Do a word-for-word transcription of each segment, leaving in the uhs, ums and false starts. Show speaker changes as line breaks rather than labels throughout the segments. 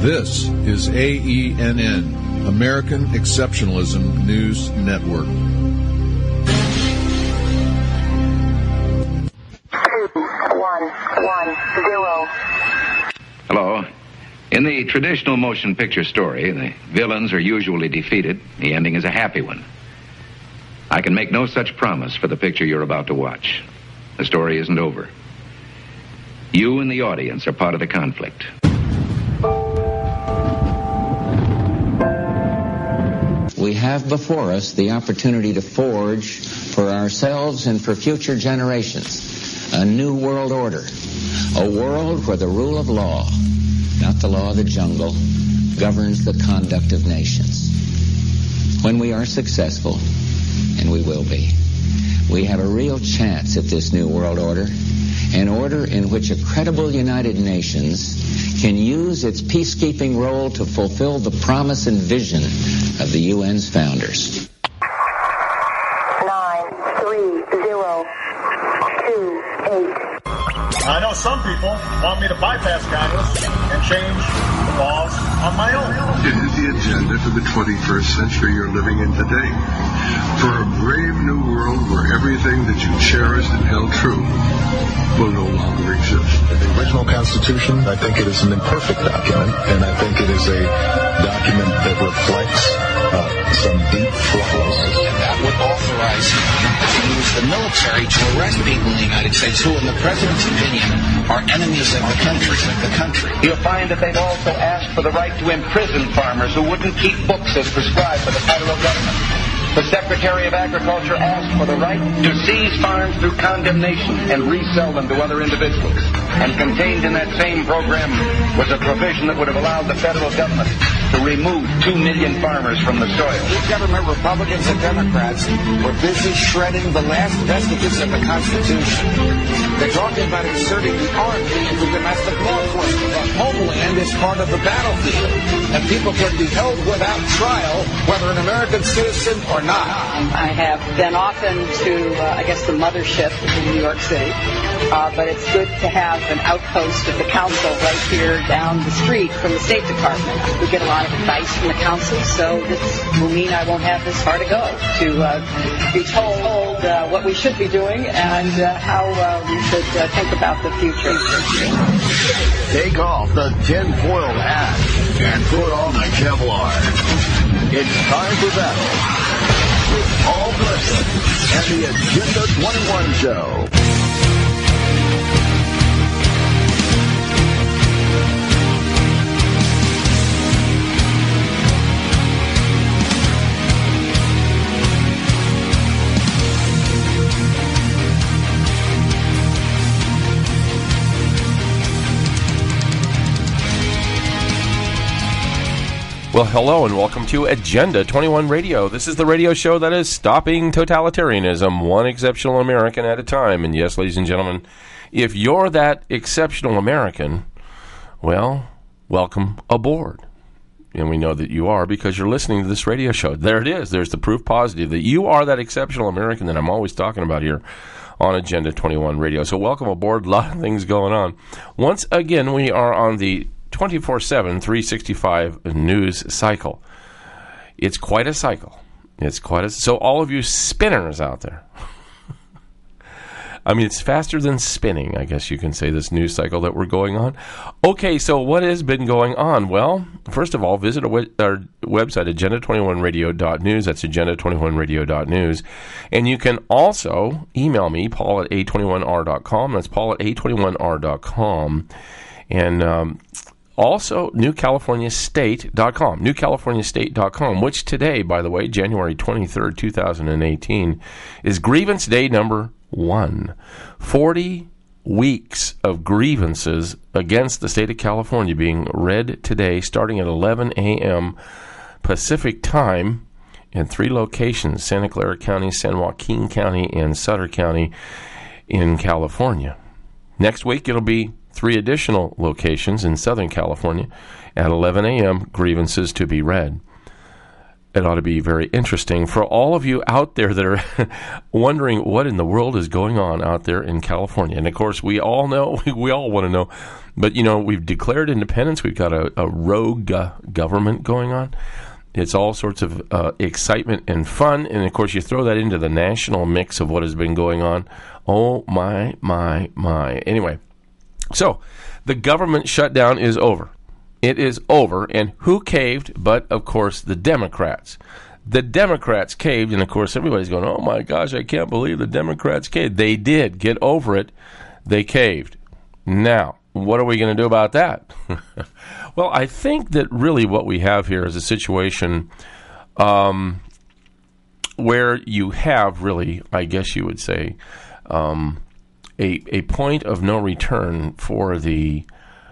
This is A E N N, American Exceptionalism News Network.
Two, one, one, zero.
Hello. In the traditional motion picture story, the villains are usually defeated. The ending is a happy one. I can make no such promise for the picture you're about to watch. The story isn't over. You and the audience are part of the conflict.
We have before us the opportunity to forge for ourselves and for future generations a new world order, a world where the rule of law, not the law of the jungle, governs the conduct of nations. When we are successful, and we will be, we have a real chance at this new world order, an order in which a credible United Nations can use its peacekeeping role to fulfill the promise and vision of the U N's founders.
Nine, three, zero, two, eight.
I know some people want me to bypass Congress and change the laws on my own.
It is the agenda for the twenty-first century you're living in today. For a brave new world where everything that you cherished and held true will no longer exist.
The original Constitution, I think it is an imperfect document, and I think it is a document that reflects uh, some deep flaws.
And that would authorize him to use the military to arrest people in the United States who, in the President's opinion, are enemies of the country. Of the country.
You'll find that they've also asked for the right to imprison farmers who wouldn't keep books as prescribed by the federal government. The Secretary of Agriculture asked for the right to seize farms through condemnation and resell them to other individuals. And contained in that same program was a provision that would have allowed the federal government to remove two million farmers from the soil.
Each government, Republicans and Democrats, were busy shredding the last vestiges of the Constitution. They're talking about inserting the Army into domestic law enforcement. The homeland is part of the battlefield, and people can be held without trial, whether an American citizen or not.
I have been often to, uh, I guess, the mothership in New York City, uh, but it's good to have an outpost of the council right here down the street from the State Department. We get a lot of advice from the council, so this will mean I won't have this far to go to uh, be told uh, what we should be doing and uh, how uh, we should uh, think about the future.
Take off the tin-foil hat and put on the Kevlar. It's time for battle with Paul Blesson and the Agenda twenty-one Show.
Well, hello and welcome to Agenda twenty-one Radio. This is the radio show that is stopping totalitarianism, one exceptional American at a time. And yes, ladies and gentlemen, if you're that exceptional American, well, welcome aboard. And we know that you are because you're listening to this radio show. There it is. There's the proof positive that you are that exceptional American that I'm always talking about here on Agenda twenty-one Radio. So welcome aboard. A lot of things going on. Once again, we are on the twenty-four seven, three sixty-five news cycle. It's quite a cycle. It's quite a... So all of you spinners out there. I mean, it's faster than spinning, I guess you can say, this news cycle that we're going on. Okay, so what has been going on? Well, first of all, visit our, we- our website, agenda twenty-one radio dot news. That's agenda twenty-one radio dot news. And you can also email me, paul at a twenty-one r dot com. That's paul at a twenty-one r dot com. And... um Also, new california state dot com, new california state dot com, which today, by the way, January twenty-third, twenty eighteen, is grievance day number one. forty weeks of grievances against the state of California being read today, starting at eleven a.m. Pacific time in three locations, Santa Clara County, San Joaquin County, and Sutter County in California. Next week, it'll be three additional locations in Southern California at eleven a.m., grievances to be read. It ought to be very interesting for all of you out there that are wondering what in the world is going on out there in California. And, of course, we all know, we all want to know, But, you know, we've declared independence. We've got a, a rogue uh, government going on. It's all sorts of uh, excitement and fun. And, of course, you throw that into the national mix of what has been going on. Oh, my, my, my. Anyway, so the government shutdown is over. It is over. And who caved but, of course, the Democrats? The Democrats caved. And, of course, everybody's going, oh, my gosh, I can't believe the Democrats caved. They did. Get over it. They caved. Now, what are we going to do about that? Well, I think that really what we have here is a situation um, where you have really, I guess you would say, um, a a point of no return for the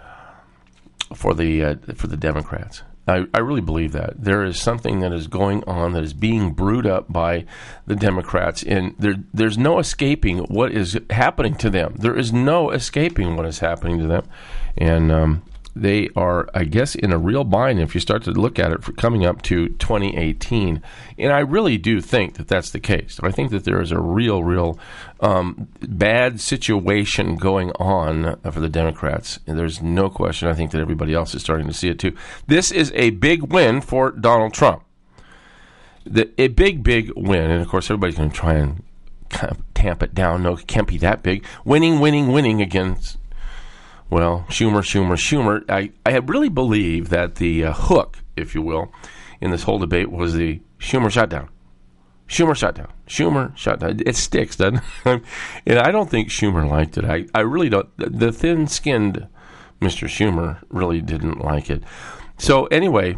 for the uh, for the Democrats. I, I really believe that. There is something that is going on that is being brewed up by the Democrats, and there, there's no escaping what is happening to them. There is no escaping what is happening to them. And um, they are, I guess, in a real bind if you start to look at it for coming up to twenty eighteen. And I really do think that that's the case. I think that there is a real, real um, bad situation going on for the Democrats. And there's no question. I think that everybody else is starting to see it too. This is a big win for Donald Trump. The, a big, big win. And, of course, everybody's going to try and kind of tamp it down. No, it can't be that big. Winning, winning, winning against... Well, Schumer, Schumer, Schumer. I, I really believe that the uh, hook, if you will, in this whole debate was the Schumer shutdown. Schumer shutdown. Schumer shutdown. It sticks, doesn't it? And I don't think Schumer liked it. I, I really don't. The thin-skinned Mister Schumer really didn't like it. So anyway,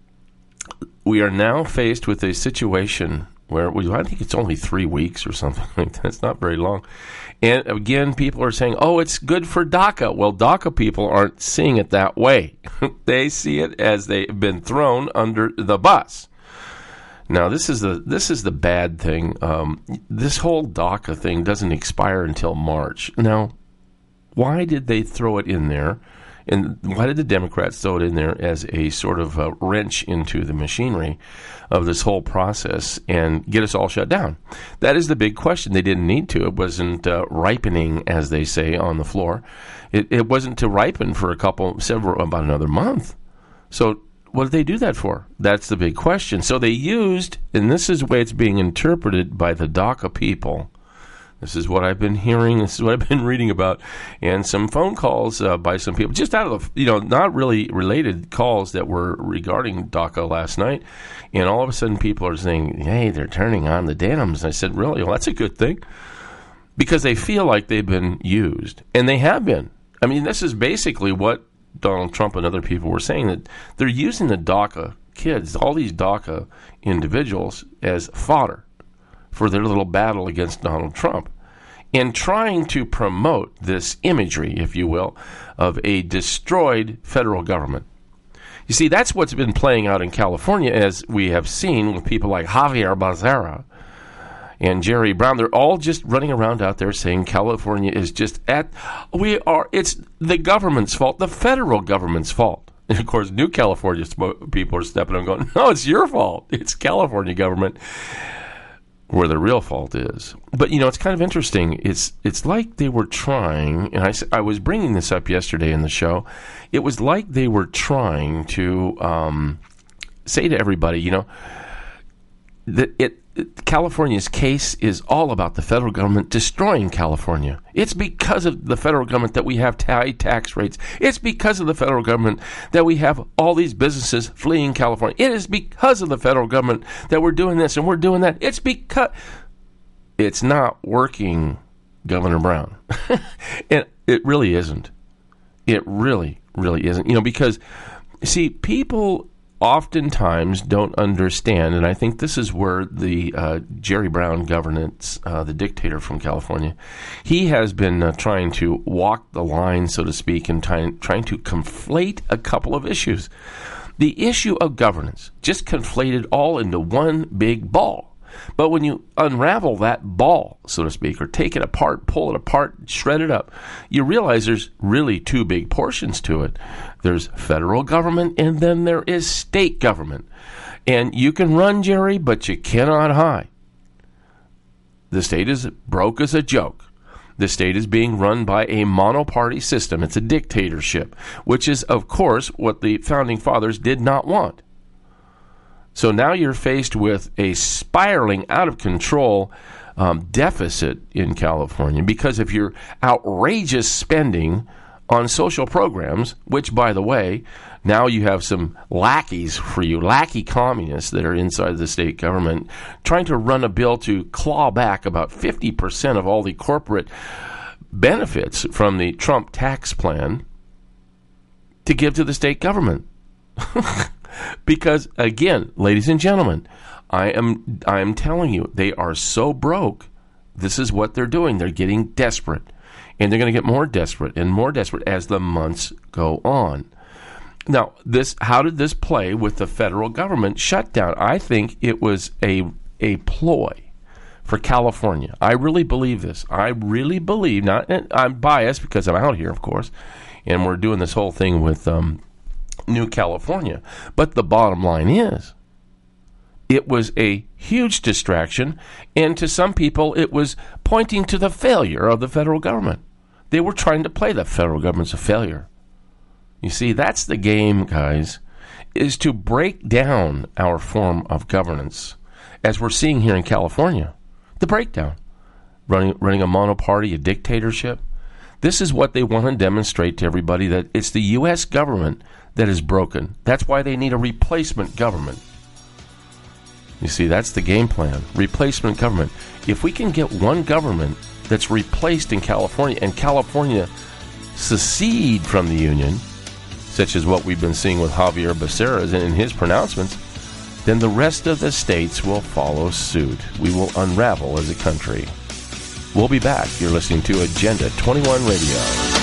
we are now faced with a situation where we, I think it's only three weeks or something like that. It's not very long. And again, people are saying, oh, it's good for DACA. Well, DACA people aren't seeing it that way. They see it as they've been thrown under the bus. Now, this is the this is the bad thing. Um, this whole DACA thing doesn't expire until March. Now, why did they throw it in there? And why did the Democrats throw it in there as a sort of a wrench into the machinery of this whole process and get us all shut down? That is the big question. They didn't need to. It wasn't uh, ripening, as they say, on the floor. It, it wasn't to ripen for a couple, several, about another month. So what did they do that for? That's the big question. So they used, and this is the way it's being interpreted by the DACA people. This is what I've been hearing. This is what I've been reading about, and some phone calls uh, by some people, just out of the, you know, not really related calls that were regarding DACA last night. And all of a sudden, people are saying, "Hey, they're turning on the dams." And I said, "Really? Well, that's a good thing," because they feel like they've been used, and they have been. I mean, this is basically what Donald Trump and other people were saying, that they're using the DACA kids, all these DACA individuals, as fodder for their little battle against Donald Trump, and trying to promote this imagery, if you will, of a destroyed federal government. You see, that's what's been playing out in California, as we have seen with people like Javier Becerra and Jerry Brown. They're all just running around out there saying California is just at, we are, it's the government's fault, the federal government's fault. And, of course, New California people are stepping up and going, no, it's your fault. It's California government. Where the real fault is. But, you know, it's kind of interesting. It's it's like they were trying, and I, I was bringing this up yesterday in the show, it was like they were trying to um, say to everybody, you know, that it, it California's case is all about the federal government destroying California. It's because of the federal government that we have high tax rates. It's because of the federal government that we have all these businesses fleeing California. It is because of the federal government that we're doing this and we're doing that. It's because it's not working, Governor Brown. And it really isn't. It really, really isn't. You know, because, see, people oftentimes don't understand, and I think this is where the uh, Jerry Brown governance, uh, the dictator from California, he has been uh, trying to walk the line, so to speak, and trying, trying to conflate a couple of issues. The issue of governance just conflated all into one big ball. But when you unravel that ball, so to speak, or take it apart, pull it apart, shred it up, you realize there's really two big portions to it. There's federal government, and then there is state government. And you can run, Jerry, but you cannot hide. The state is broke as a joke. The state is being run by a monoparty system. It's a dictatorship, which is, of course, what the Founding Fathers did not want. So now you're faced with a spiraling out of control um, deficit in California because of your outrageous spending on social programs, which, by the way, now you have some lackeys for you, lackey communists that are inside the state government trying to run a bill to claw back about fifty percent of all the corporate benefits from the Trump tax plan to give to the state government. Because, again, ladies and gentlemen, I am I am telling you, they are so broke. This is what they're doing. They're getting desperate. And they're going to get more desperate and more desperate as the months go on. Now, this how did this play with the federal government shutdown? I think it was a a ploy for California. I really believe this. I really believe, not, and I'm biased because I'm out here, of course, and we're doing this whole thing with um, New California. But the bottom line is, it was a huge distraction, and to some people, it was pointing to the failure of the federal government. They were trying to play the federal government's a failure. You see, that's the game, guys, is to break down our form of governance, as we're seeing here in California. The breakdown. Running, running a monoparty, a dictatorship. This is what they want to demonstrate to everybody, that it's the U S government that is broken. That's why they need a replacement government. You see, that's the game plan. Replacement government. If we can get one government that's replaced in California, and California secede from the Union, such as what we've been seeing with Javier Becerra in his pronouncements, then the rest of the states will follow suit. We will unravel as a country. We'll be back. You're listening to Agenda twenty-one Radio.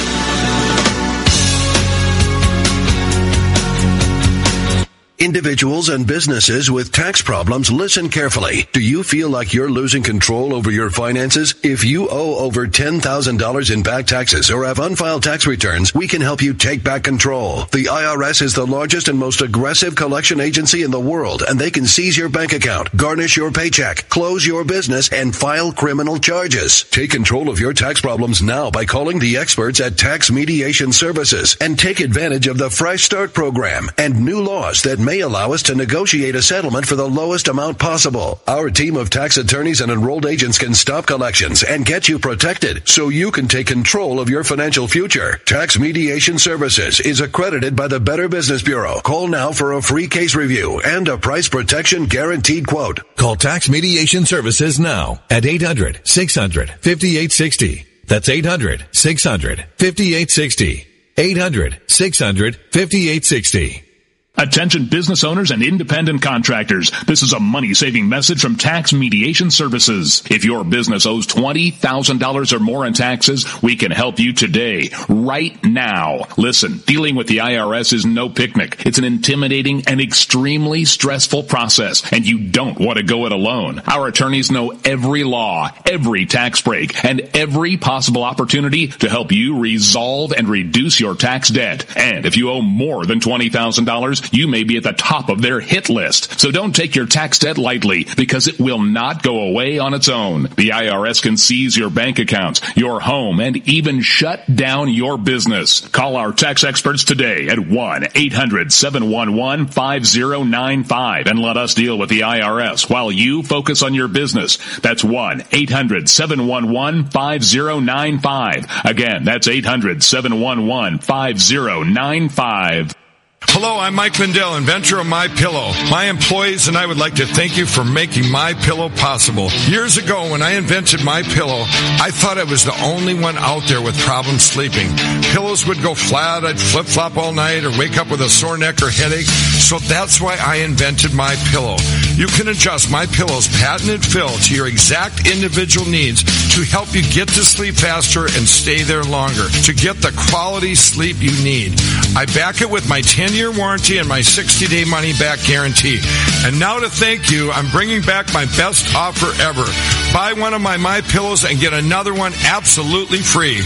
Individuals and businesses with tax problems, listen carefully. Do you feel like you're losing control over your finances? If you owe over ten thousand dollars in back taxes or have unfiled tax returns, we can help you take back control. The I R S is the largest and most aggressive collection agency in the world, and they can seize your bank account, garnish your paycheck, close your business, and file criminal charges. Take control of your tax problems now by calling the experts at Tax Mediation Services and take advantage of the Fresh Start program and new laws that may allow us to negotiate a settlement for the lowest amount possible. Our team of tax attorneys and enrolled agents can stop collections and get you protected so you can take control of your financial future. Tax Mediation Services is accredited by the Better Business Bureau. Call now for a free case review and a price protection guaranteed quote.
Call Tax Mediation Services now at eight hundred, six hundred, fifty-eight sixty. That's eight hundred, six hundred, fifty-eight sixty. eight hundred, six hundred, fifty-eight sixty.
Attention business owners and independent contractors. This is a money-saving message from Tax Mediation Services. If your business owes twenty thousand dollars or more in taxes, we can help you today, right now. Listen, dealing with the I R S is no picnic. It's an intimidating and extremely stressful process, and you don't want to go it alone. Our attorneys know every law, every tax break, and every possible opportunity to help you resolve and reduce your tax debt. And if you owe more than twenty thousand dollars, you may be at the top of their hit list. So don't take your tax debt lightly, because it will not go away on its own. The I R S can seize your bank accounts, your home, and even shut down your business. Call our tax experts today at one eight hundred, seven one one, five zero nine five and let us deal with the I R S while you focus on your business. That's one eight hundred, seven one one, five zero nine five. Again, that's eight hundred, seven one one, five zero nine five.
Hello, I'm Mike Lindell, inventor of MyPillow. My employees and I would like to thank you for making MyPillow possible. Years ago, when I invented MyPillow, I thought I was the only one out there with problems sleeping. Pillows would go flat, I'd flip-flop all night, or wake up with a sore neck or headache. So that's why I invented MyPillow. You can adjust MyPillow's patented fill to your exact individual needs to help you get to sleep faster and stay there longer, to get the quality sleep you need. I back it with my ten-year warranty and my sixty-day money-back guarantee. And now to thank you, I'm bringing back my best offer ever. Buy one of my MyPillows and get another one absolutely free.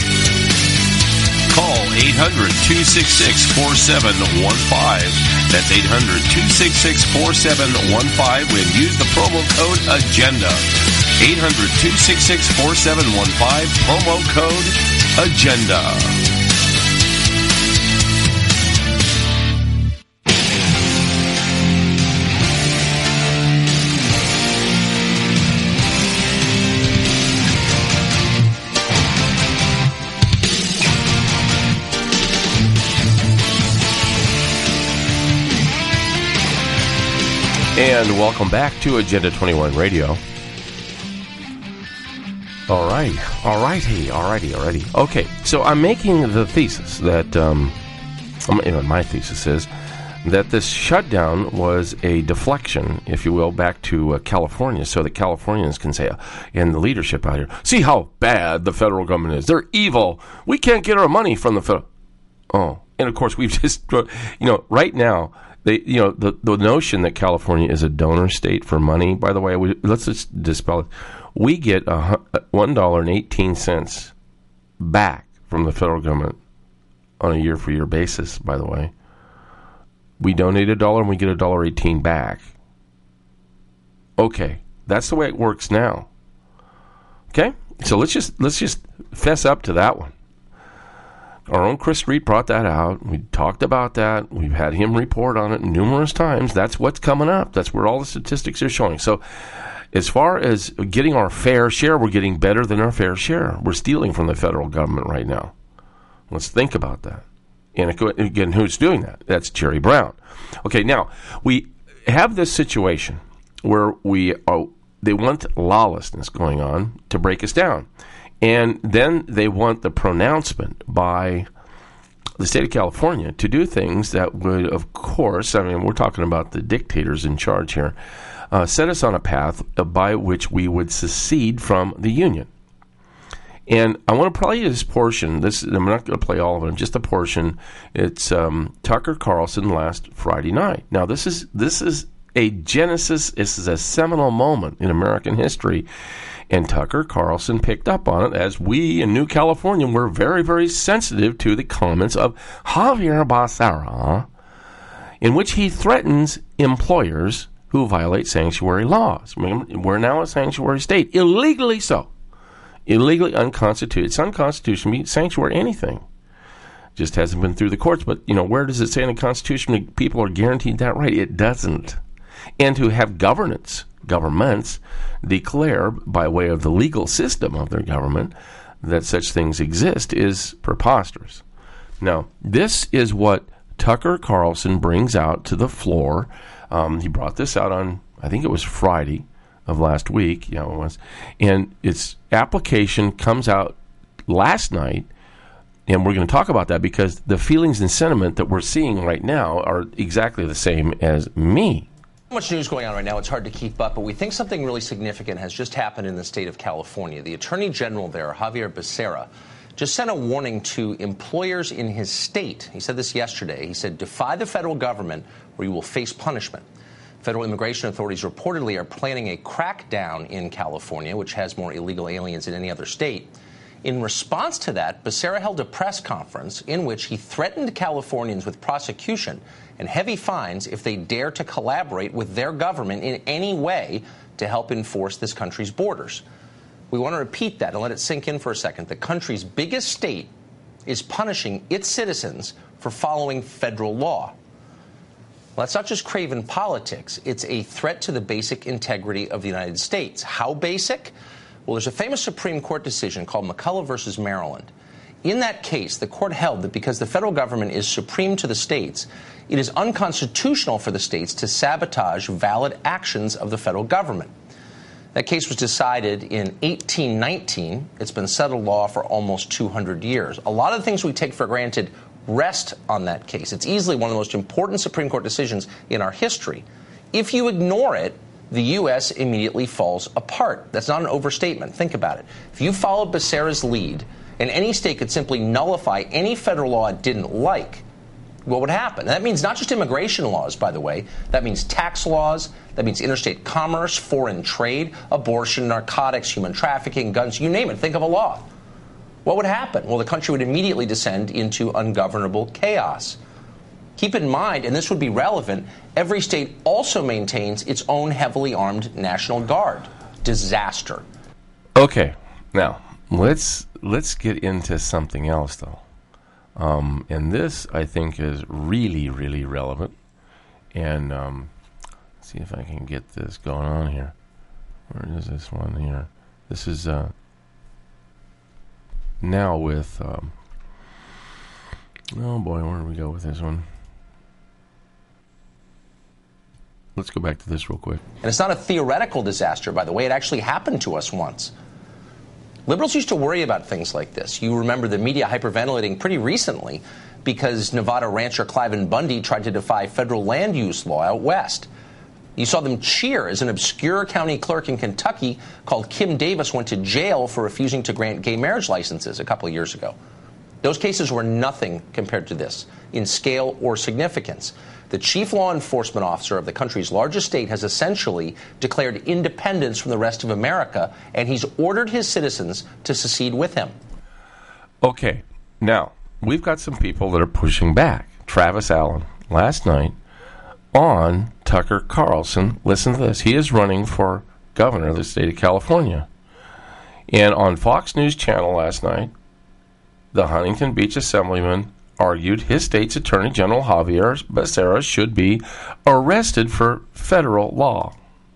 Call eight hundred, two six six, four seven one five. That's eight hundred, two six six, four seven one five and use the promo code AGENDA. eight hundred, two six six, four seven one five, promo code AGENDA.
And welcome back to Agenda twenty-one Radio. All right, all righty, all righty, all righty. Okay, so I'm making the thesis that, um, you know, my thesis is that this shutdown was a deflection, if you will, back to uh, California, so that Californians can say, uh, and the leadership out here, see how bad the federal government is. They're evil. We can't get our money from the federal. Oh, and of course we've just, you know, right now. They, you know, the, the notion that California is a donor state for money, by the way, we, let's just dispel it. We get a, one dollar and eighteen cents back from the federal government on a year-for-year basis, by the way. We donate a dollar and we get a dollar eighteen back. Okay, that's the way it works now. Okay? So let's just let's just fess up to that one. Our own Chris Street brought that out. We talked about that. We've had him report on it numerous times. That's what's coming up. That's where all the statistics are showing. So as far as getting our fair share, we're getting better than our fair share. We're stealing from the federal government right now. Let's think about that. And again, who's doing that? That's Jerry Brown. Okay, now, we have this situation where we are, they want lawlessness going on to break us down. And then they want the pronouncement by the state of California to do things that would, of course, I mean, we're talking about the dictators in charge here, uh, set us on a path by which we would secede from the Union. And I want to play this portion. This I'm not going to play all of it, just a portion. It's um, Tucker Carlson last Friday night. Now, this is this is a genesis. This is a seminal moment in American history. And Tucker Carlson picked up on it, as we in New California were very, very sensitive to the comments of Javier Becerra, in which he threatens employers who violate sanctuary laws. I mean, we're now a sanctuary state, illegally so. Illegally unconstituted. It's unconstitutional. Sanctuary, anything. Just hasn't been through the courts. But, you know, where does it say in the Constitution that people are guaranteed that right? It doesn't. And to have governance, governments, declare by way of the legal system of their government that such things exist is preposterous. Now, this is what Tucker Carlson brings out to the floor. Um, he brought this out on, I think it was Friday of last week. Yeah, it was. And its application comes out last night, and we're going to talk about that because the feelings and sentiment that we're seeing right now are exactly the same as me.
So much news going on right now, it's hard to keep up, but we think something really significant has just happened in the state of California. The Attorney General there, Javier Becerra, just sent a warning to employers in his state. He said this yesterday. He said, defy the federal government or you will face punishment. Federal immigration authorities reportedly are planning a crackdown in California, which has more illegal aliens than any other state. In response to that, Becerra held a press conference in which he threatened Californians with prosecution and heavy fines if they dare to collaborate with their government in any way to help enforce this country's borders. We want to repeat that and let it sink in for a second. The country's biggest state is punishing its citizens for following federal law. Well, that's not just craven politics. It's a threat to the basic integrity of the United States. How basic? Well, there's a famous Supreme Court decision called McCullough versus Maryland. In that case, the court held that because the federal government is supreme to the states, it is unconstitutional for the states to sabotage valid actions of the federal government. That case was decided in eighteen nineteen. It's been settled law for almost two hundred years. A lot of the things we take for granted rest on that case. It's easily one of the most important Supreme Court decisions in our history. If you ignore it, the U S immediately falls apart. That's not an overstatement. Think about it. If you followed Becerra's lead, and any state could simply nullify any federal law it didn't like, what would happen? And that means not just immigration laws, by the way. That means tax laws. That means interstate commerce, foreign trade, abortion, narcotics, human trafficking, guns, you name it. Think of a law. What would happen? Well, the country would immediately descend into ungovernable chaos. Keep in mind, and this would be relevant, every state also maintains its own heavily armed National Guard. disaster.
Okay, now let's let's get into something else, though. Um, and this, I think, is really, really relevant. And um, let's see if I can get this going on here. Where is this one here? This is uh, now with... Um, oh, boy, where do we go with this one? Let's go back to this real quick.
And it's not a theoretical disaster, by the way. It actually happened to us once. Liberals used to worry about things like this. You remember the media hyperventilating pretty recently because Nevada rancher Cliven Bundy tried to defy federal land use law out west. You saw them cheer as an obscure county clerk in Kentucky called Kim Davis went to jail for refusing to grant gay marriage licenses a couple of years ago. Those cases were nothing compared to this in scale or significance. The chief law enforcement officer of the country's largest state has essentially declared independence from the rest of America, and he's ordered his citizens to secede with him.
Okay, now, we've got some people that are pushing back. Travis Allen, last night, on Tucker Carlson, listen to this, he is running for governor of the state of California. And on Fox News Channel last night, the Huntington Beach Assemblyman argued his state's Attorney General Javier Becerra should be arrested for federal law.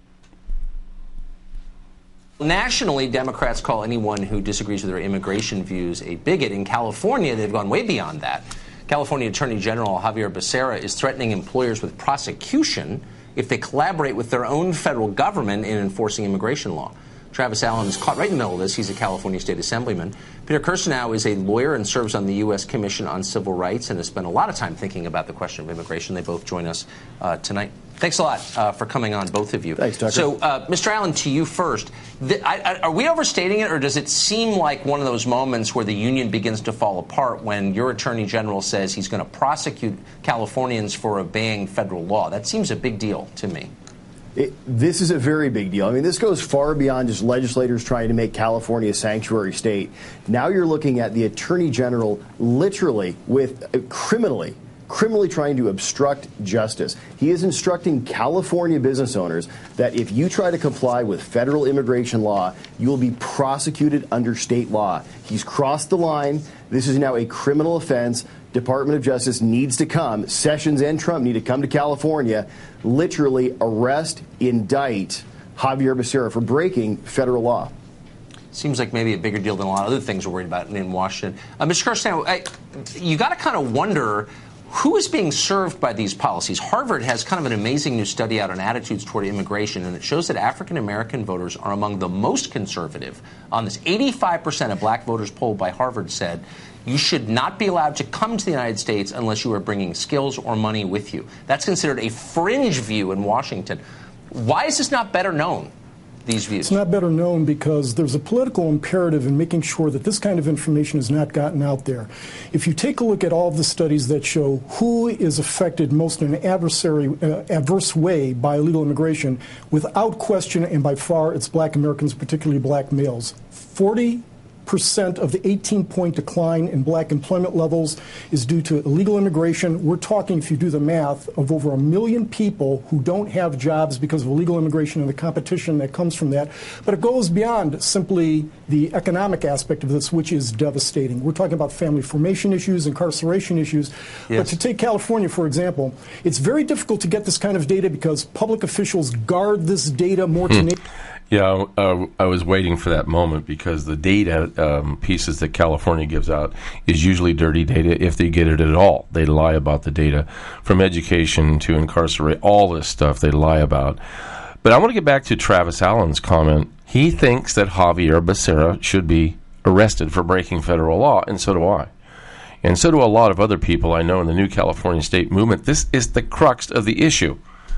Nationally, Democrats call anyone who disagrees with their immigration views a bigot. In California, they've gone way beyond that. California Attorney General Javier Becerra is threatening employers with prosecution if they collaborate with their own federal government in enforcing immigration law. Travis Allen is caught right in the middle of this. He's a California state assemblyman. Peter Kirstenau is a lawyer and serves on the U S Commission on Civil Rights and has spent a lot of time thinking about the question of immigration. They both join us uh, tonight. Thanks a lot uh, for coming on, both of you.
Thanks, Tucker.
So, uh, Mister Allen, to you first. The, I, I, are we overstating it, or does it seem like one of those moments where the union begins to fall apart when your Attorney General says he's going to prosecute Californians for obeying federal law? That seems a big deal to me.
It, this is a very big deal. I mean, this goes far beyond just legislators trying to make California a sanctuary state. Now you're looking at the Attorney General literally with uh, criminally, criminally trying to obstruct justice. He is instructing California business owners that if you try to comply with federal immigration law, you will be prosecuted under state law. He's crossed the line. This is now a criminal offense. Department of Justice needs to come, Sessions and Trump need to come to California, literally arrest, indict Javier Becerra for breaking federal law.
Seems like maybe a bigger deal than a lot of other things we're worried about in Washington. Uh, Mister Kirstenau, you got to kind of wonder who is being served by these policies. Harvard has kind of an amazing new study out on attitudes toward immigration, and it shows that African-American voters are among the most conservative on this. eighty-five percent of black voters polled by Harvard said you should not be allowed to come to the United States unless you are bringing skills or money with you. That's considered a fringe view in Washington. Why is this not better known, these views?
It's not better known because there's a political imperative in making sure that this kind of information is not gotten out there. If you take a look at all of the studies that show who is affected most in an adversary, uh, adverse way by illegal immigration, without question and by far it's black Americans, particularly black males. forty percent of the eighteen-point decline in black employment levels is due to illegal immigration. We're talking, if you do the math, of over a million people who don't have jobs because of illegal immigration and the competition that comes from that. But it goes beyond simply the economic aspect of this, which is devastating. We're talking about family formation issues, incarceration issues. Yes. But to take California, for example, it's very difficult to get this kind of data because public officials guard this data more
hmm.
tenaciously.
Yeah, uh, I was waiting for that moment because the data um, pieces that California gives out is usually dirty data if they get it at all. They lie about the data. From education to incarcerate, all this stuff they lie about. But I want to get back to Travis Allen's comment. He thinks that Javier Becerra should be arrested for breaking federal law, and so do I. And so do a lot of other people I know in the New California State Movement. This is the crux of the issue.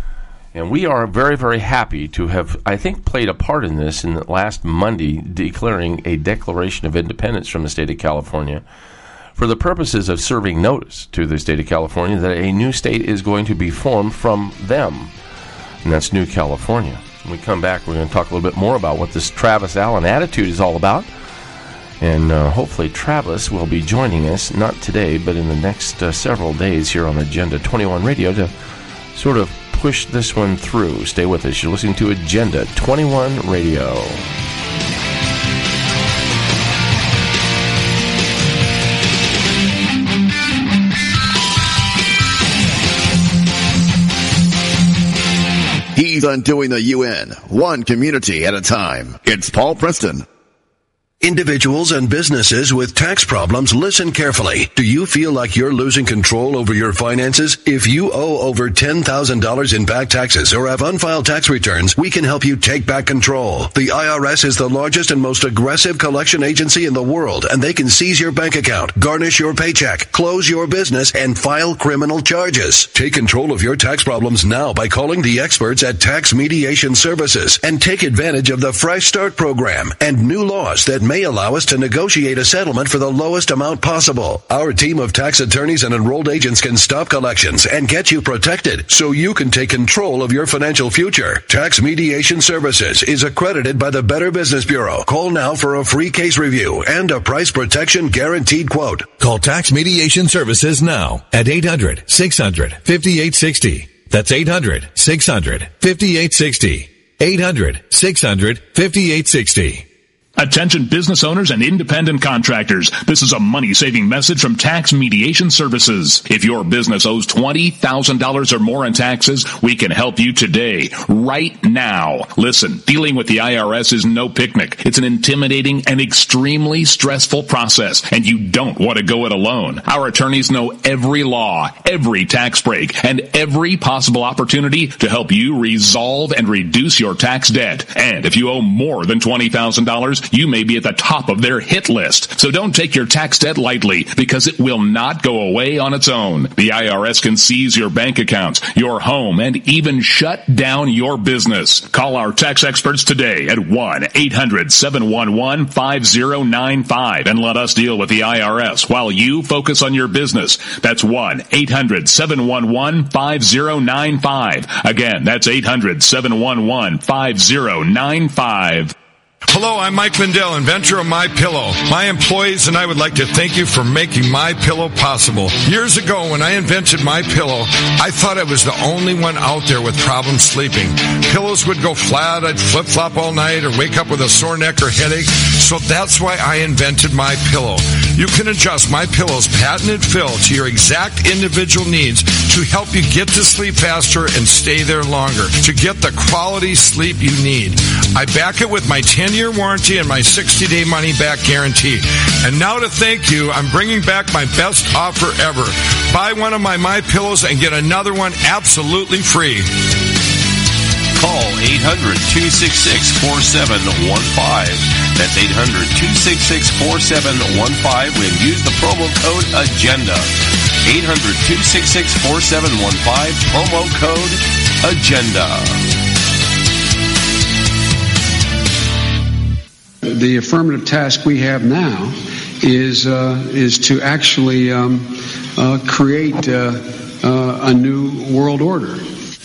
And we are very, very happy to have, I think, played a part in this in the last Monday, declaring a declaration of independence from the state of California for the purposes of serving notice to the state of California that a new state is going to be formed from them. And that's New California. When we come back, we're going to talk a little bit more about what this Travis Allen attitude is all about. And uh, hopefully Travis will be joining us, not today, but in the next uh, several days here on Agenda twenty-one Radio to sort of push this one through. Stay with us. You're listening to Agenda twenty-one Radio.
He's undoing the U N, one community at a time. It's Paul Preston.
Individuals and businesses with tax problems, listen carefully. Do you feel like you're losing control over your finances? If you owe over ten thousand dollars in back taxes or have unfiled tax returns, we can help you take back control. The I R S is the largest and most aggressive collection agency in the world, and they can seize your bank account, garnish your paycheck, close your business, and file criminal charges. Take control of your tax problems now by calling the experts at Tax Mediation Services and take advantage of the Fresh Start program and new laws that may allow us to negotiate a settlement for the lowest amount possible. Our team of tax attorneys and enrolled agents can stop collections and get you protected so you can take control of your financial future. Tax Mediation Services is accredited by the Better Business Bureau. Call now for a free case review and a price protection guaranteed quote.
Call Tax Mediation Services now at eight hundred, six hundred, fifty-eight sixty. That's eight hundred, six hundred, fifty-eight sixty. eight hundred, six hundred, fifty-eight sixty.
Attention business owners and independent contractors. This is a money-saving message from Tax Mediation Services. If your business owes twenty thousand dollars or more in taxes, we can help you today, right now. Listen, dealing with the I R S is no picnic. It's an intimidating and extremely stressful process, and you don't want to go it alone. Our attorneys know every law, every tax break, and every possible opportunity to help you resolve and reduce your tax debt. And if you owe more than twenty thousand dollars, you may be at the top of their hit list. So don't take your tax debt lightly, because it will not go away on its own. The I R S can seize your bank accounts, your home, and even shut down your business. Call our tax experts today at one eight hundred, seven one one, five zero nine five and let us deal with the I R S while you focus on your business. That's one eight hundred, seven one one, five zero nine five. Again, that's eight hundred, seven one one, five zero nine five.
Hello, I'm Mike Lindell, inventor of MyPillow. My employees and I would like to thank you for making MyPillow possible. Years ago, when I invented MyPillow, I thought I was the only one out there with problems sleeping. Pillows would go flat, I'd flip-flop all night, or wake up with a sore neck or headache. So that's why I invented MyPillow. You can adjust MyPillow's patented fill to your exact individual needs to help you get to sleep faster and stay there longer, to get the quality sleep you need. I back it with my ten-year warranty and my sixty-day money-back guarantee. And now to thank you, I'm bringing back my best offer ever. Buy one of my MyPillows and get another one absolutely free.
Call eight hundred, two six six, four seven one five. That's eight hundred, two six six, four seven one five and use the promo code AGENDA. eight hundred, two six six, four seven one five, promo code AGENDA.
The affirmative task we have now is uh, is to actually um, uh, create uh, uh, a new world order.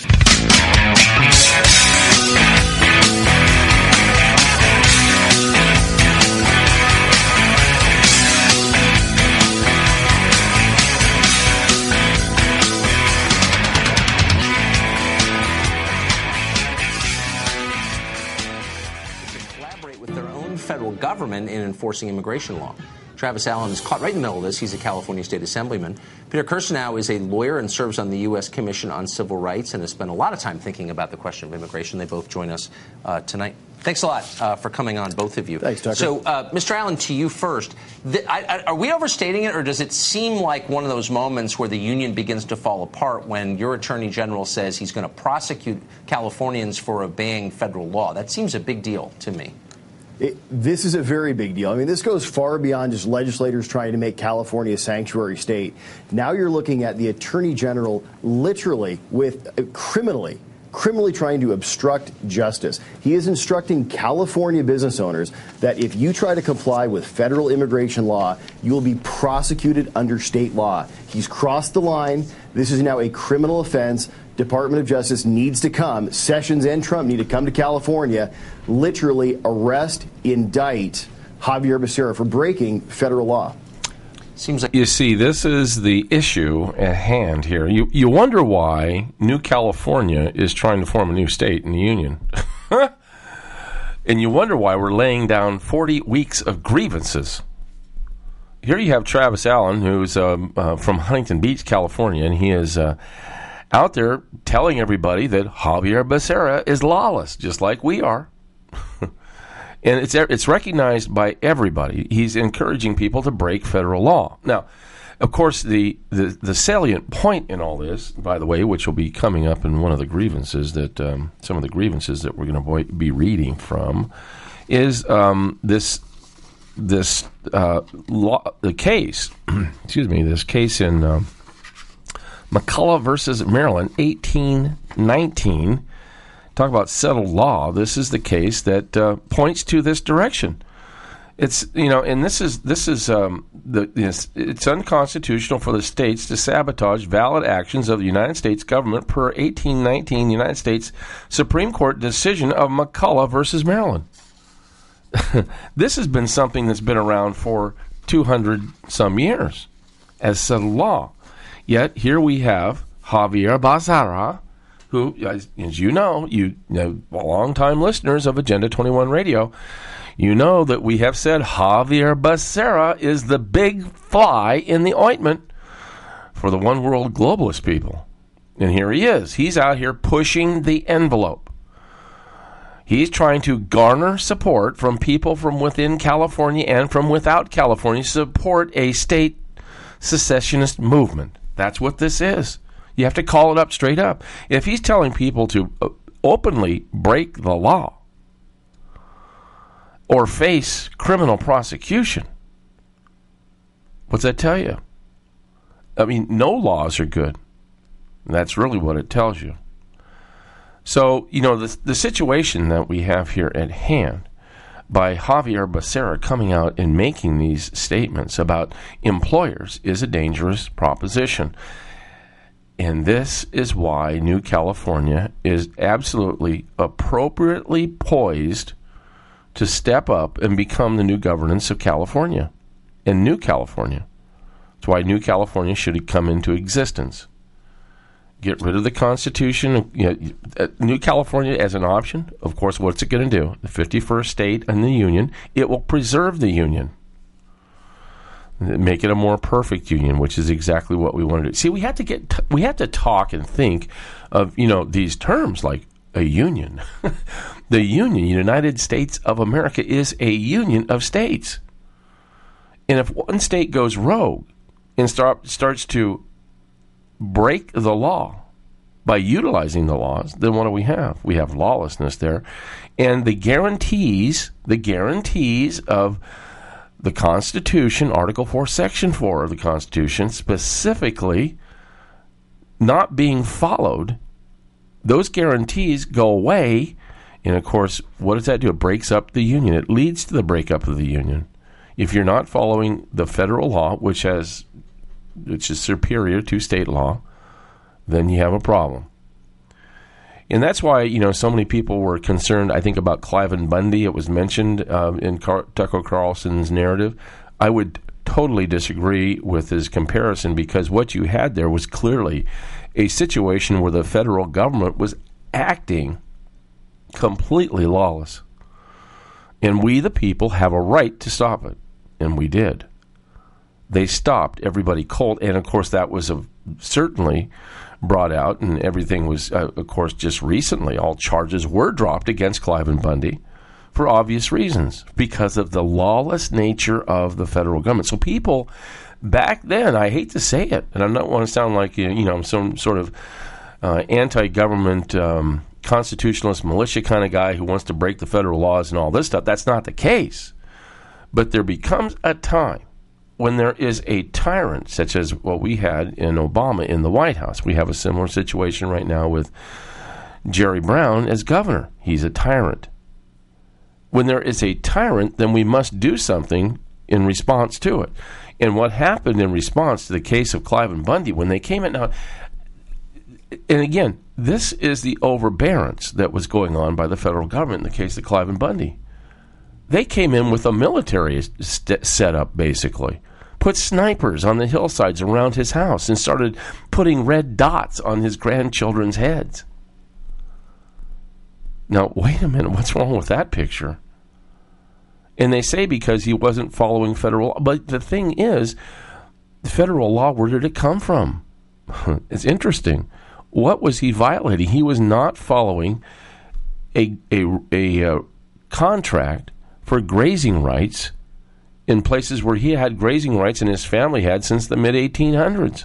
Government in enforcing immigration law. Travis Allen is caught right in the middle of this. He's a California state assemblyman. Peter Kirsanow is a lawyer and serves on the U S Commission on Civil Rights and has spent a lot of time thinking about the question of immigration. They both join us uh, tonight. Thanks a lot uh, for coming on, both of you.
Thanks, Tucker.
So, uh, Mister Allen, to you first. The, I, I, are we overstating it, or does it seem like one of those moments where the union begins to fall apart when your Attorney General says he's going to prosecute Californians for obeying federal law? That seems a big deal to me.
It, this is a very big deal. I mean, this goes far beyond just legislators trying to make California a sanctuary state. Now you're looking at the Attorney General literally with uh, criminally, criminally trying to obstruct justice. He is instructing California business owners that if you try to comply with federal immigration law, you will be prosecuted under state law. He's crossed the line. This is now a criminal offense. Department of Justice needs to come. Sessions and Trump need to come to California, literally arrest, indict Xavier Becerra for breaking federal law.
Seems like
you see, this is the issue at hand here. You you wonder why New California is trying to form a new state in the union. And you wonder why we're laying down forty weeks of grievances. Here you have Travis Allen, who's um, uh, from Huntington Beach, California, and he is uh, out there telling everybody that Javier Becerra is lawless, just like we are. And it's it's recognized by everybody. He's encouraging people to break federal law. Now, of course, the, the, the salient point in all this, by the way, which will be coming up in one of the grievances that um, some of the grievances that we're going to be reading from, is um, this this uh, law, the case. excuse me, this case in uh, McCullough versus Maryland, eighteen nineteen. Talk about settled law. This is the case that uh, points to this direction. It's you know, and this is this is um, the it's, it's unconstitutional for the states to sabotage valid actions of the United States government per eighteen nineteen United States Supreme Court decision of McCullough versus Maryland. This has been something that's been around for two hundred some years as settled law. Yet here we have Javier Becerra, who, as, as you know, you, you know, long-time listeners of Agenda twenty-one Radio, you know that we have said Javier Becerra is the big fly in the ointment for the one-world globalist people. And here he is. He's out here pushing the envelope. He's trying to garner support from people from within California and from without California to support a state secessionist movement. That's what this is. You have to call it up straight up. If he's telling people to openly break the law or face criminal prosecution, what's that tell you? I mean, no laws are good. That's really what it tells you. So, you know, the, the situation that we have here at hand by Javier Becerra coming out and making these statements about employers is a dangerous proposition. And this is why New California is absolutely appropriately poised to step up and become the new governance of California and New California. That's why New California should come into existence. Get rid of the Constitution. You know, New California as an option, of course, what's it going to do? The fifty-first state in the Union, it will preserve the Union. Make it a more perfect union, which is exactly what we want to do. See, we have to get, t- we have to talk and think of, you know, these terms like a union. The Union, United States of America, is a union of states. And if one state goes rogue and start, starts to break the law by utilizing the laws, then what do we have? We have lawlessness there. And the guarantees, the guarantees of the Constitution, Article four, Section four of the Constitution, specifically not being followed, those guarantees go away. And, of course, what does that do? It breaks up the Union. It leads to the breakup of the Union. If you're not following the federal law, which has, which is superior to state law, then you have a problem. And that's why, you know, so many people were concerned, I think, about Cliven Bundy. It was mentioned uh, in Car- Tucker Carlson's narrative. I would totally disagree with his comparison, because what you had there was clearly a situation where the federal government was acting completely lawless. And we, the people, have a right to stop it. And we did. They stopped everybody cold. And, of course, that was a, certainly brought out, and everything was, uh, of course, just recently, all charges were dropped against Cliven Bundy for obvious reasons, because of the lawless nature of the federal government. So people back then, I hate to say it, and I don't want to sound like, you know, I'm some sort of uh, anti-government um, constitutionalist militia kind of guy who wants to break the federal laws and all this stuff. That's not the case. But there becomes a time when there is a tyrant, such as what we had in Obama in the White House. We have a similar situation right now with Jerry Brown as governor. He's a tyrant. When there is a tyrant, then we must do something in response to it. And what happened in response to the case of Cliven Bundy, when they came in now, and again, this is the overbearance that was going on by the federal government in the case of Cliven Bundy. They came in with a military st- setup, basically. put snipers on the hillsides around his house and started putting red dots on his grandchildren's heads. Now, wait a minute, what's wrong with that picture? And they say because he wasn't following federal law. But the thing is, federal law, where did it come from? It's interesting. What was he violating? He was not following a, a, a, a contract for grazing rights in places where he had grazing rights and his family had since the mid eighteen hundreds.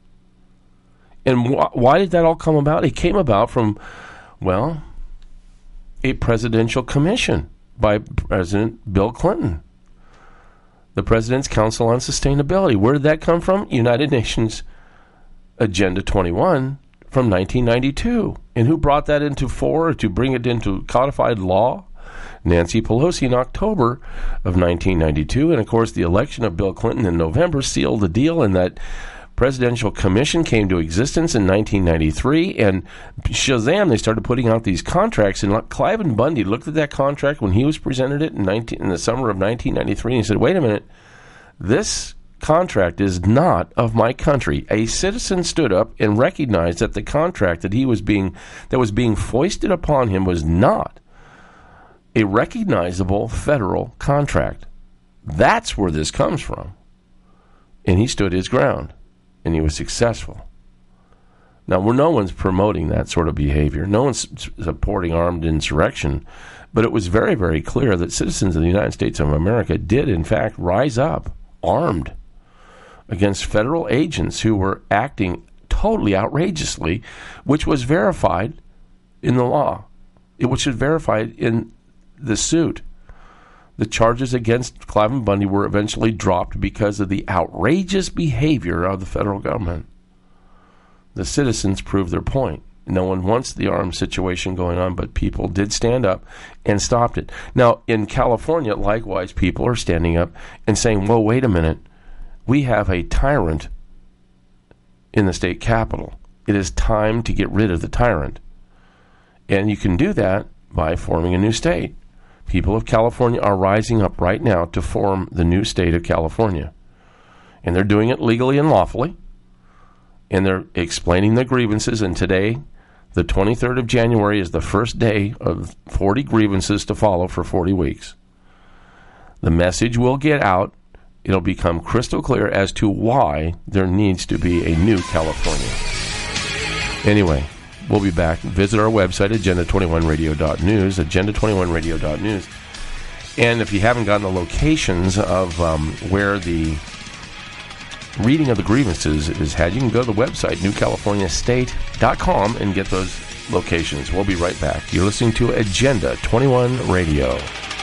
And wh- why did that all come about? It came about from, well, a presidential commission by President Bill Clinton. The President's Council on Sustainability. Where did that come from? United Nations Agenda twenty-one from nineteen ninety-two. And who brought that into fore to bring it into codified law? Nancy Pelosi in October of nineteen ninety-two. And, of course, the election of Bill Clinton in November sealed the deal, and that Presidential Commission came to existence in nineteen ninety-three, and shazam, they started putting out these contracts. And Cliven Bundy looked at that contract when he was presented it in, nineteen, in the summer of nineteen ninety-three, and he said, wait a minute, this contract is not of my country. A citizen stood up and recognized that the contract that he was being that was being foisted upon him was not a recognizable federal contract. That's where this comes from. And he stood his ground. And he was successful. Now, we're, no one's promoting that sort of behavior. No one's supporting armed insurrection. But it was very, very clear that citizens of the United States of America did, in fact, rise up armed against federal agents who were acting totally outrageously, which was verified in the law. It which was verified in the suit. The charges against Cliven Bundy were eventually dropped because of the outrageous behavior of the federal government. The citizens proved their point. No one wants the armed situation going on, but people did stand up and stopped it. Now, in California, likewise, people are standing up and saying, well, wait a minute. We have a tyrant in the state capitol. It is time to get rid of the tyrant. And you can do that by forming a new state. People of California are rising up right now to form the new state of California. And they're doing it legally and lawfully. And they're explaining their grievances. And today, the twenty-third of January, is the first day of forty grievances to follow for forty weeks. The message will get out. It'll become crystal clear as to why there needs to be a new California. Anyway, we'll be back. Visit our website, agenda twenty-one radio dot news, agenda twenty-one radio dot news. And if you haven't gotten the locations of um, where the reading of the grievances is had, you can go to the website, new california state dot com, and get those locations. We'll be right back. You're listening to Agenda twenty-one Radio.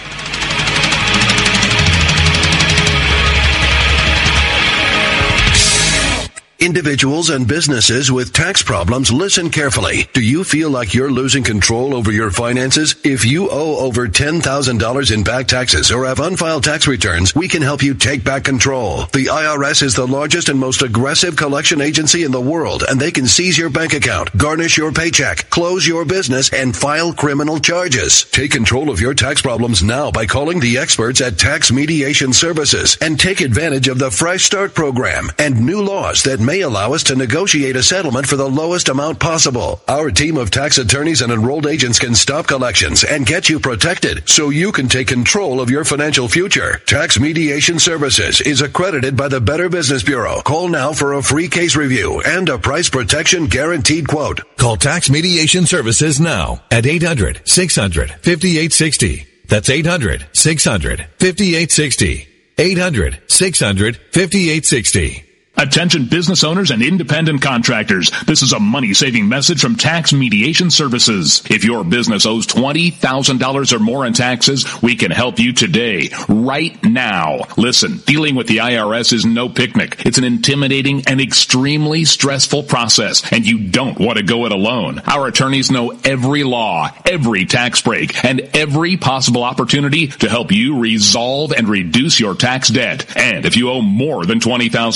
Individuals and businesses with tax problems, listen carefully. Do you feel like you're losing control over your finances? If you owe over ten thousand dollars in back taxes or have unfiled tax returns, we can help you take back control. The I R S is the largest and most aggressive collection agency in the world, and they can seize your bank account, garnish your paycheck, close your business, and file criminal charges. Take control of your tax problems now by calling the experts at Tax Mediation Services and take advantage of the Fresh Start program and new laws that may allow us to negotiate a settlement for the lowest amount possible. Our team of tax attorneys and enrolled agents can stop collections and get you protected so you can take control of your financial future. Tax Mediation Services is accredited by the Better Business Bureau. Call now for a free case review and a price protection guaranteed quote.
Call Tax Mediation Services now at eight hundred, six hundred, fifty-eight sixty. That's eight hundred, six hundred, fifty-eight sixty. eight hundred, six hundred, fifty-eight sixty.
Attention business owners and independent contractors. This is a money-saving message from Tax Mediation Services. If your business owes twenty thousand dollars or more in taxes, we can help you today, right now. Listen, dealing with the I R S is no picnic. It's an intimidating and extremely stressful process, and you don't want to go it alone. Our attorneys know every law, every tax break, and every possible opportunity to help you resolve and reduce your tax debt. And if you owe more than twenty thousand dollars,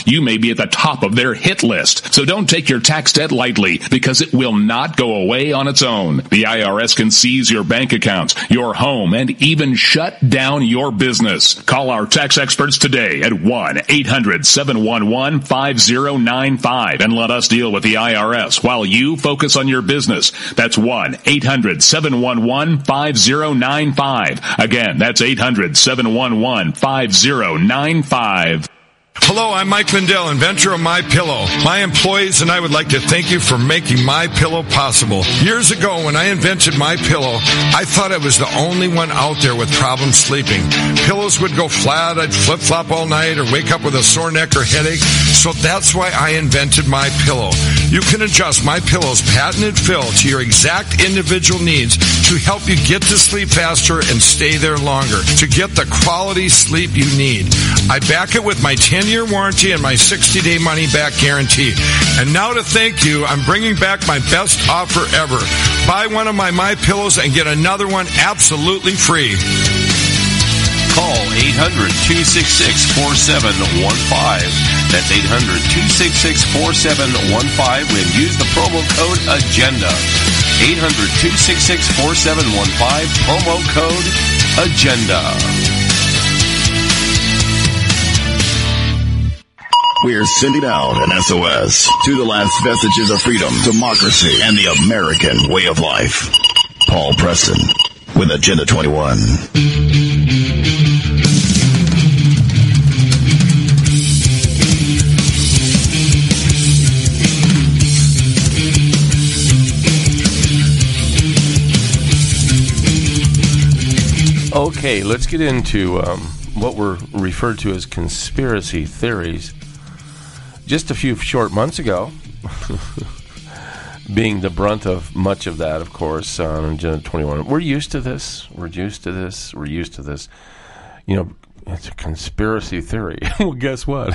you may be at the top of their hit list. So don't take your tax debt lightly, because it will not go away on its own. The I R S can seize your bank accounts, your home, and even shut down your business. Call our tax experts today at one eight hundred seven one one five zero nine five and let us deal with the I R S while you focus on your business. That's one eight hundred seven one one five zero nine five. Again, that's eight hundred seven one one five zero nine five.
Hello, I'm Mike Lindell, inventor of MyPillow. My employees and I would like to thank you for making MyPillow possible. Years ago, when I invented MyPillow, I thought I was the only one out there with problems sleeping. Pillows would go flat, I'd flip-flop all night, or wake up with a sore neck or headache. So that's why I invented MyPillow. You can adjust MyPillow's patented fill to your exact individual needs to help you get to sleep faster and stay there longer, to get the quality sleep you need. I back it with my ten-year warranty and my sixty-day money-back guarantee. And now to thank you, I'm bringing back my best offer ever. Buy one of my MyPillows and get another one absolutely free.
Call eight hundred two six six four seven one five. That's eight hundred two six six four seven one five and use the promo code AGENDA. eight hundred two six six four seven one five, promo code AGENDA.
We're sending out an S O S to the last vestiges of freedom, democracy, and the American way of life. Paul Preston with Agenda twenty-one.
Okay, let's get into um, what were referred to as conspiracy theories. Just a few short months ago, being the brunt of much of that, of course, on Agenda twenty-one. We're used to this. We're used to this. We're used to this. You know, it's a conspiracy theory. Well, guess what?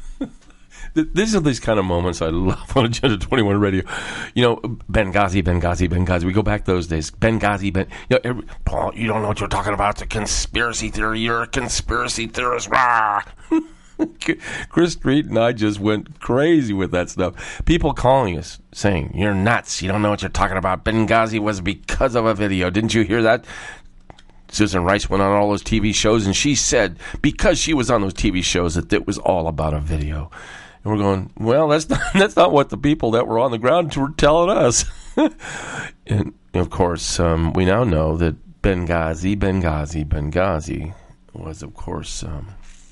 These are these kind of moments I love on Agenda twenty-one Radio. You know, Benghazi, Benghazi, Benghazi. We go back those days. Benghazi, Ben. You know, every, Paul, you don't know what you're talking about. It's a conspiracy theory. You're a conspiracy theorist. Rah! Chris Street and I just went crazy with that stuff. People calling us saying, "You're nuts. You don't know what you're talking about. Benghazi was because of a video. Didn't you hear that?" Susan Rice went on all those T V shows, and she said because she was on those T V shows that it was all about a video. And we're going, well, that's not, that's not what the people that were on the ground were telling us. And, of course, um, we now know that Benghazi, Benghazi, Benghazi was, of course, um,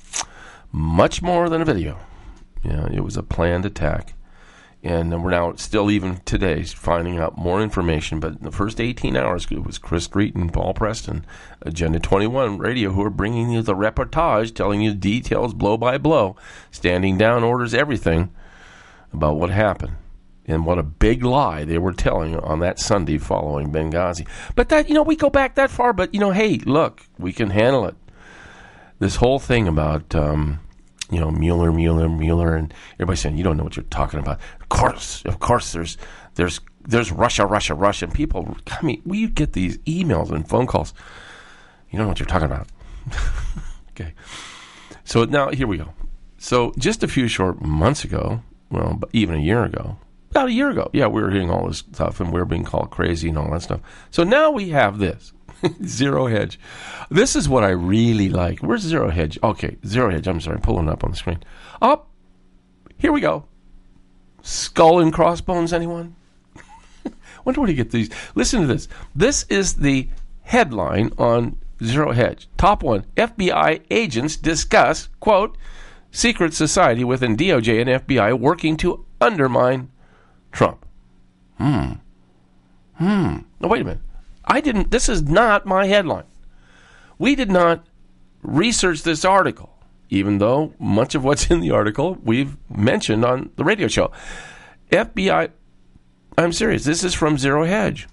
much more than a video. Yeah, it was a planned attack. And we're now still, even today, finding out more information. But in the first eighteen hours, it was Chris Street and Paul Preston, Agenda twenty-one Radio, who are bringing you the reportage, telling you details blow by blow, standing down orders, everything about what happened. And what a big lie they were telling on that Sunday following Benghazi. But that, you know, we go back that far, but, you know, hey, look, we can handle it. This whole thing about... Um, You know, Mueller, Mueller, Mueller, and everybody's saying, you don't know what you're talking about. Of course, of course, there's there's there's Russia, Russia, Russia. And people, I mean, we get these emails and phone calls. You don't know what you're talking about. Okay. So now, here we go. So just a few short months ago, well, even a year ago, about a year ago, yeah, we were hearing all this stuff, and we were being called crazy and all that stuff. So now we have this. Zero Hedge. This is what I really like. Where's Zero Hedge? Okay, Zero Hedge. I'm sorry, pulling up on the screen. Up. Oh, here we go. Skull and crossbones, anyone? Wonder where to get these. Listen to this. This is the headline on Zero Hedge. Top one. F B I agents discuss, quote, secret society within D O J and F B I working to undermine Trump. Hmm. Hmm. No, wait a minute. I didn't, this is not my headline. We did not research this article, even though much of what's in the article we've mentioned on the radio show. F B I, I'm serious, this is from Zero Hedge.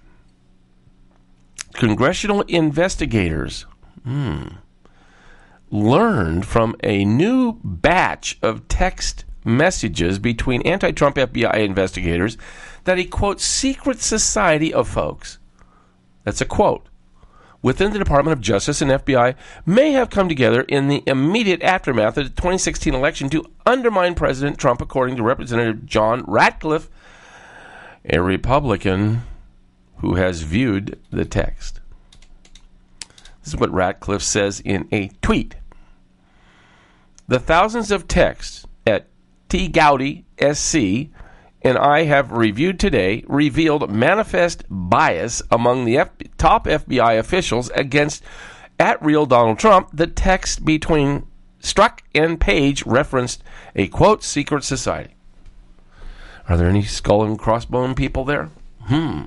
Congressional investigators hmm, learned from a new batch of text messages between anti-Trump F B I investigators that a, quote, secret society of folks, that's a quote, within the Department of Justice and F B I may have come together in the immediate aftermath of the twenty sixteen election to undermine President Trump, according to Representative John Ratcliffe, a Republican who has viewed the text. This is what Ratcliffe says in a tweet. The thousands of texts at T. Gowdy, S C, and I have reviewed today revealed manifest bias among the F- top F B I officials against at real Donald Trump. The text between Strzok and Page referenced a, quote, secret society. Are there any skull and crossbone people there? Hmm.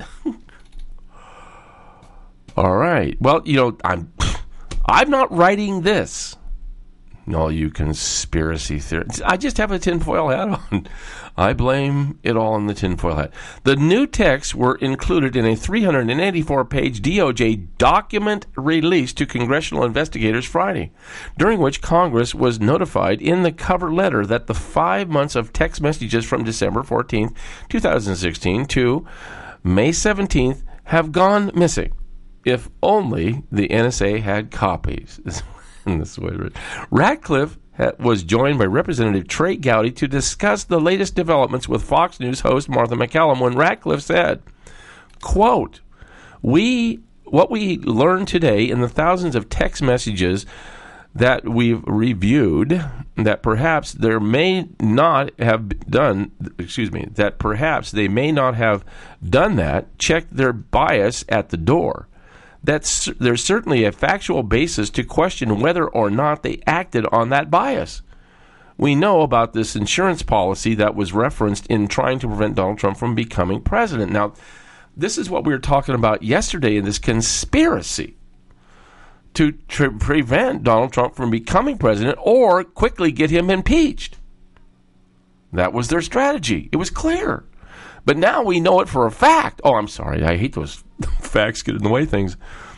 All right. Well, you know, I'm I'm not writing this. All you conspiracy theorists. I just have a tinfoil hat on. I blame it all on the tinfoil hat. The new texts were included in a three hundred eighty-four page D O J document released to congressional investigators Friday, during which Congress was notified in the cover letter that the five months of text messages from December fourteenth, twenty sixteen to May seventeenth have gone missing. If only the N S A had copies. This way, Ratcliffe was joined by Representative Trey Gowdy to discuss the latest developments with Fox News host Martha McCallum when Ratcliffe said, quote, we what we learned today in the thousands of text messages that we've reviewed, that perhaps there may not have done, excuse me, that perhaps they may not have done that, checked their bias at the door. That's, there's certainly a factual basis to question whether or not they acted on that bias. We know about this insurance policy that was referenced in trying to prevent Donald Trump from becoming president. Now, this is what we were talking about yesterday in this conspiracy to tr- prevent Donald Trump from becoming president or quickly get him impeached. That was their strategy. It was clear. But now we know it for a fact. Oh, I'm sorry. I hate those facts get in the way of things.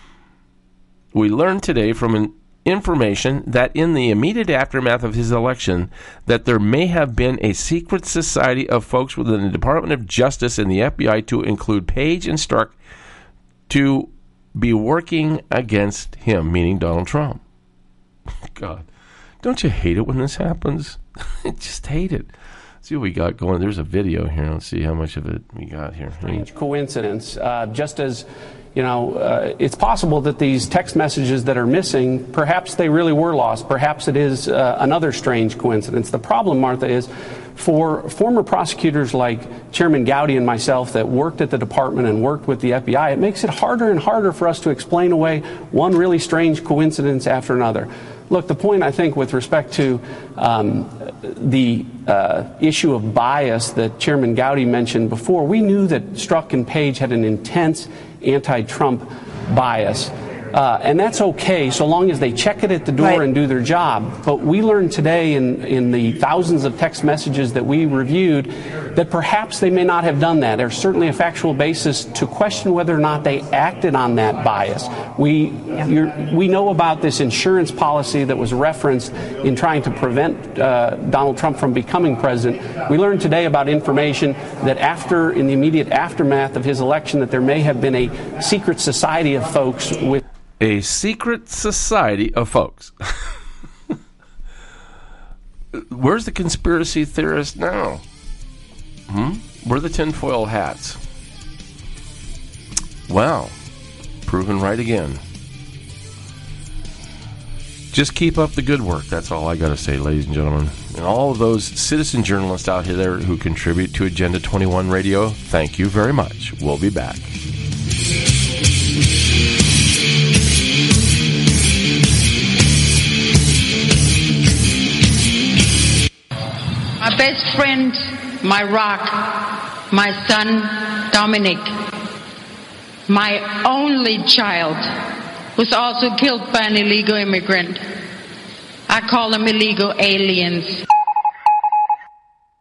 We learned today from an information that in the immediate aftermath of his election that there may have been a secret society of folks within the Department of Justice and the F B I, to include Page and Strzok, to be working against him, meaning Donald Trump. God, don't you hate it when this happens? I just hate it. See what we got going. There's a video here. Let's see how much of it we got here.
Strange coincidence. Uh, just as, you know, uh, it's possible that these text messages that are missing, perhaps they really were lost. Perhaps it is uh, another strange coincidence. The problem, Martha, is for former prosecutors like Chairman Gowdy and myself that worked at the department and worked with the F B I, it makes it harder and harder for us to explain away one really strange coincidence after another. Look, the point, I think, with respect to um, the uh, issue of bias that Chairman Gowdy mentioned before, we knew that Strzok and Page had an intense anti-Trump bias. Uh, and that's okay so long as they check it at the door right. and do their job. But we learned today in, in the thousands of text messages that we reviewed that perhaps they may not have done that. There's certainly a factual basis to question whether or not they acted on that bias. We you're, we know about this insurance policy that was referenced in trying to prevent uh, Donald Trump from becoming president. We learned today about information that after, in the immediate aftermath of his election, that there may have been a secret society of folks with
A secret society of folks. Where's the conspiracy theorist now? Hmm? Where are the tinfoil hats? Well, proven right again. Just keep up the good work. That's all I got to say, ladies and gentlemen. And all of those citizen journalists out here who contribute to Agenda twenty-one Radio, thank you very much. We'll be back.
My best friend, my rock, my son, Dominic, my only child, was also killed by an illegal immigrant. I call them illegal aliens.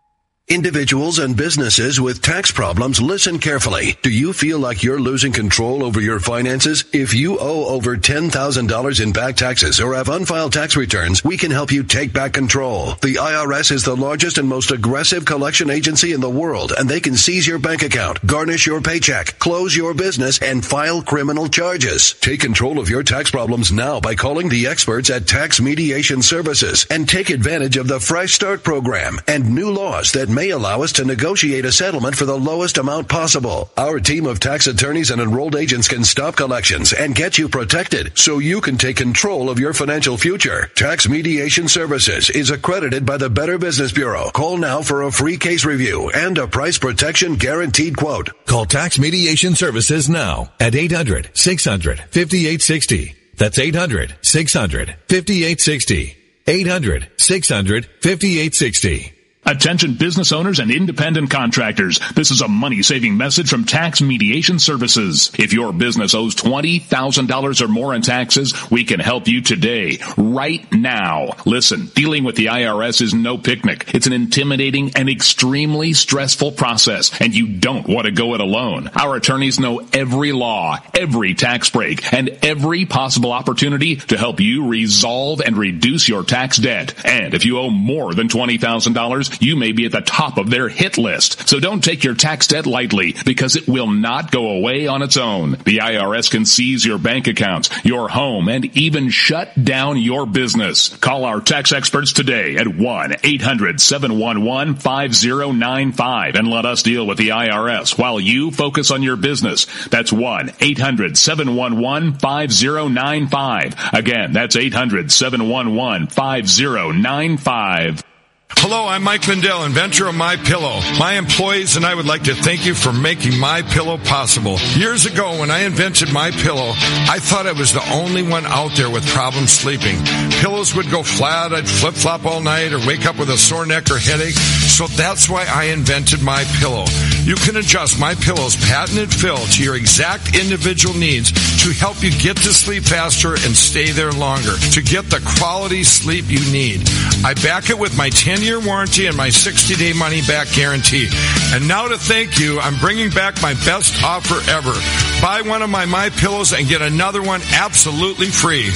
Individuals and businesses with tax problems, listen carefully. Do you feel like you're losing control over your finances? If you owe over ten thousand dollars in back taxes or have unfiled tax returns, we can help you take back control. The I R S is the largest and most aggressive collection agency in the world, and they can seize your bank account, garnish your paycheck, close your business, and file criminal charges. Take control of your tax problems now by calling the experts at Tax Mediation Services and take advantage of the Fresh Start program and new laws that may allow us to negotiate a settlement for the lowest amount possible. Our team of tax attorneys and enrolled agents can stop collections and get you protected so you can take control of your financial future. Tax Mediation Services is accredited by the Better Business Bureau. Call now for a free case review and a price protection guaranteed quote.
Call Tax Mediation Services now at eight hundred, six hundred, fifty-eight sixty. That's eight hundred, six hundred, fifty-eight sixty. eight hundred, six hundred, fifty-eight sixty.
Attention business owners and independent contractors. This is a money-saving message from Tax Mediation Services. If your business owes twenty thousand dollars or more in taxes, we can help you today, right now. Listen, dealing with the I R S is no picnic. It's an intimidating and extremely stressful process, and you don't want to go it alone. Our attorneys know every law, every tax break, and every possible opportunity to help you resolve and reduce your tax debt. And if you owe more than twenty thousand dollars, you may be at the top of their hit list. So don't take your tax debt lightly, because it will not go away on its own. The I R S can seize your bank accounts, your home, and even shut down your business. Call our tax experts today at one eight hundred, seven one one, five zero nine five and let us deal with the I R S while you focus on your business. That's one eight hundred, seven one one, five zero nine five. Again, that's eight hundred, seven one one, five zero nine five.
Hello, I'm Mike Lindell, inventor of MyPillow. My employees and I would like to thank you for making MyPillow possible. Years ago, when I invented MyPillow, I thought I was the only one out there with problems sleeping. Pillows would go flat, I'd flip-flop all night, or wake up with a sore neck or headache. So that's why I invented MyPillow. You can adjust MyPillow's patented fill to your exact individual needs to help you get to sleep faster and stay there longer, to get the quality sleep you need. I back it with my ten-year warranty and my sixty-day money-back guarantee. And now to thank you, I'm bringing back my best offer ever. Buy one of my MyPillows and get another one absolutely free.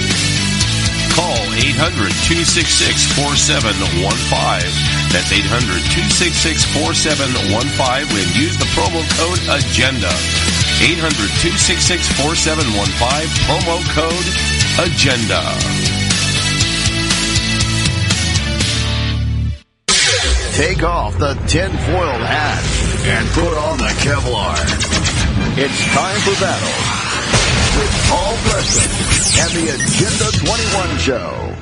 Call eight hundred, two six six, four seven one five. That's eight hundred, two six six, four seven one five and use the promo code AGENDA. eight hundred, two six six, four seven one five, promo code AGENDA.
Take off the tin-foil hat and put on the Kevlar. It's time for battle with Paul Preston and the Agenda twenty-one Show.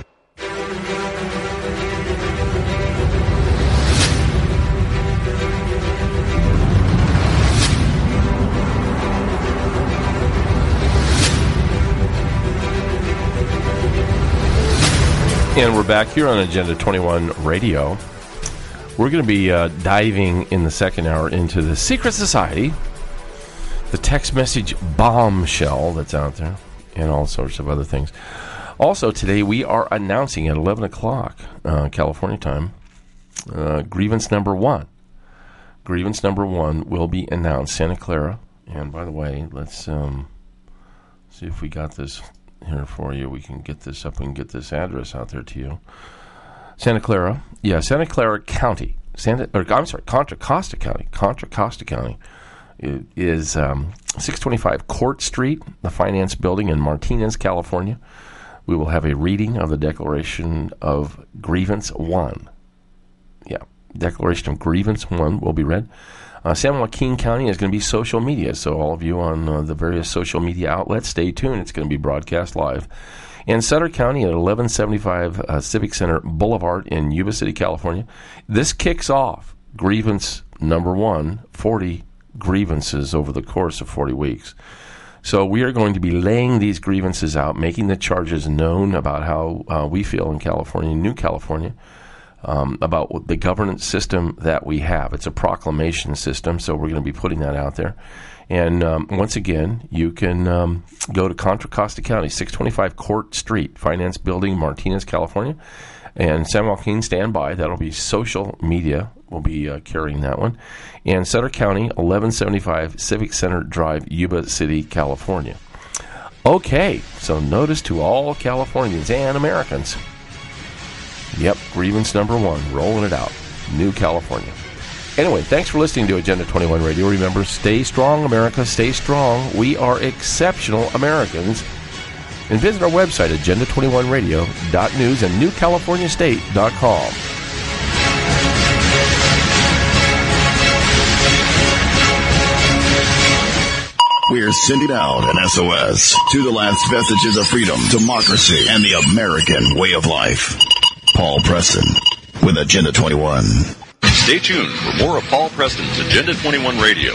And we're back here on Agenda twenty-one Radio. We're going to be uh, diving in the second hour into the secret society, the text message bombshell that's out there, and all sorts of other things. Also, today we are announcing at eleven o'clock uh, California time, uh, grievance number one. Grievance number one will be announced, Santa Clara. And by the way, let's um, see if we got this here for you. We can get this up and get this address out there to you. Santa Clara, yeah, Santa Clara County, Santa, or I'm sorry, Contra Costa County, Contra Costa County is um, six twenty-five Court Street, the Finance Building in Martinez, California. We will have a reading of the Declaration of Grievance One. Yeah, Declaration of Grievance One will be read. Uh, San Joaquin County is going to be social media, so all of you on uh, the various social media outlets, stay tuned. It's going to be broadcast live. In Sutter County at eleven seventy-five uh, Civic Center Boulevard in Yuba City, California. This kicks off grievance number one, forty grievances over the course of forty weeks. So we are going to be laying these grievances out, making the charges known about how uh, we feel in California, New California, um, about the governance system that we have. It's a proclamation system, so we're going to be putting that out there. And um, once again, you can um, go to Contra Costa County, six twenty-five Court Street, Finance Building, Martinez, California, And San Joaquin, stand by. That'll be social media. We'll be uh, carrying that one. And Sutter County, eleven seventy-five Civic Center Drive, Yuba City, California. Okay, so notice to all Californians and Americans. Yep, grievance number one, rolling it out. New California. Anyway, thanks for listening to Agenda twenty-one Radio. Remember, stay strong, America, stay strong. We are exceptional Americans. And visit our website, agenda twenty-one radio dot news and new california state dot com.
We're sending out an S O S to the last vestiges of freedom, democracy, and the American way of life. Paul Preston with Agenda twenty-one.
Stay tuned for more of Paul Preston's Agenda twenty-one Radio.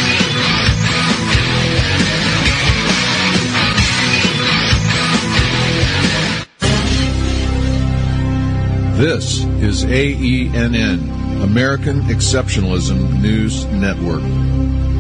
This is A E N N, American Exceptionalism News Network.